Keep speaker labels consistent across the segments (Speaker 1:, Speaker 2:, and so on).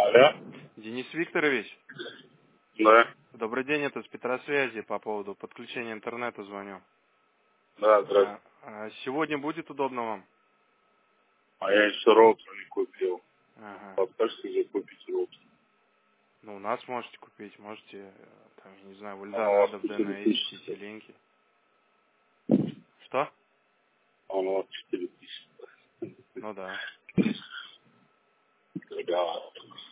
Speaker 1: Алло?
Speaker 2: Денис Викторович,
Speaker 1: Да.
Speaker 2: добрый день, это с Петросвязи по поводу подключения интернета звоню.
Speaker 1: Да, здравствуйте.
Speaker 2: Сегодня будет удобно вам?
Speaker 1: А я еще роутер не купил.
Speaker 2: Ага.
Speaker 1: Подскажите, где купить роутер?
Speaker 2: Ну, у нас можете купить, можете, там, я не знаю, в
Speaker 1: А у вас
Speaker 2: Эльдорадо, в
Speaker 1: 4000
Speaker 2: ДНС,
Speaker 1: стоит.
Speaker 2: Ситилинке. Что?
Speaker 1: А у вас 4000.
Speaker 2: Ну да.
Speaker 1: Да.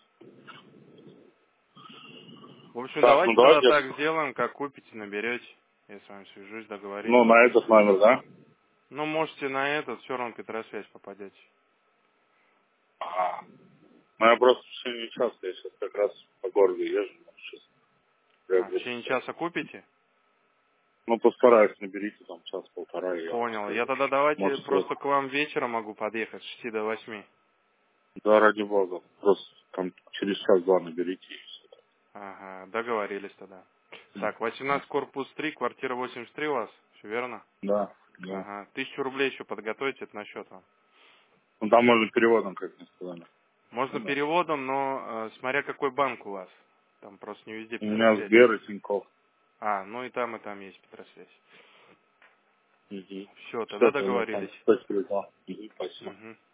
Speaker 2: В общем,
Speaker 1: Так, ну
Speaker 2: давайте тогда
Speaker 1: давайте,
Speaker 2: так сделаем, как купите, наберете. Я с вами свяжусь,
Speaker 1: ну,
Speaker 2: договоримся.
Speaker 1: на этот номер, да?
Speaker 2: Ну, можете на этот, все равно Петросвязь попадете.
Speaker 1: Ага. Ну, я просто в течение часа, я сейчас как раз по городу езжу, может, сейчас
Speaker 2: В
Speaker 1: приобрету.
Speaker 2: течение часа купите?
Speaker 1: Ну, постараюсь, наберите там час-полтора, и я вам
Speaker 2: Понял. Я
Speaker 1: скажу.
Speaker 2: тогда давайте
Speaker 1: Может,
Speaker 2: просто к вам вечером могу подъехать с 6 до 8.
Speaker 1: да, ради бога. Просто там через час-два наберите, и все.
Speaker 2: Ага, договорились тогда. Так, 18 корпус 3, квартира 83 у вас, все верно?
Speaker 1: Да, да.
Speaker 2: Ага, 1000 рублей еще подготовьте, это на счет вам.
Speaker 1: Ну, там можно переводом, как мне сказали.
Speaker 2: Можно
Speaker 1: Ну, да.
Speaker 2: переводом, но смотря какой банк у вас. Там просто не везде
Speaker 1: У меня
Speaker 2: Петросвязь
Speaker 1: Сбер
Speaker 2: есть.
Speaker 1: и Тинькофф.
Speaker 2: Ну и там есть Петросвязь.
Speaker 1: Угу.
Speaker 2: Все, тогда
Speaker 1: Все, тогда там
Speaker 2: договорились.
Speaker 1: спасибо. Угу, спасибо.
Speaker 2: Угу.